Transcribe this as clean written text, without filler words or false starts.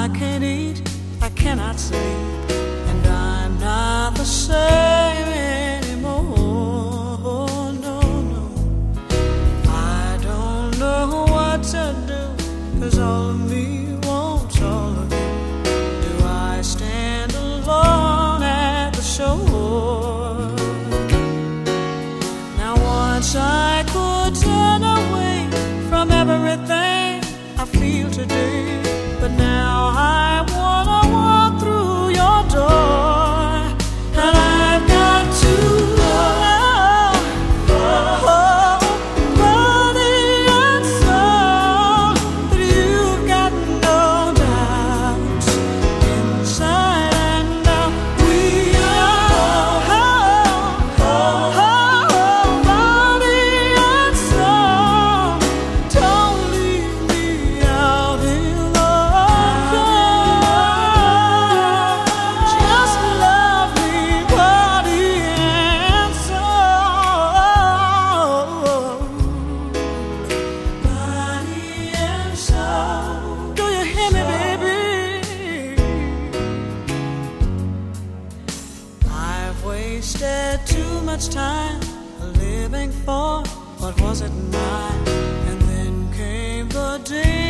I can't eat, I cannot sleep, and I'm not the same anymore. No, no, I don't know what to do, 'cause all of me wants all of you. Do I stand alone at the shore? Now once I could turn away from everything I feel today, but now I wanna walk through your door, and I've got to body and soul, that you've got no doubts inside and out. We are body and soul. Don't leave me out in the cold. Just love me, body and soul. Body and soul. Do you hear me, baby? I've wasted too much time living for what wasn't mine, and then came the day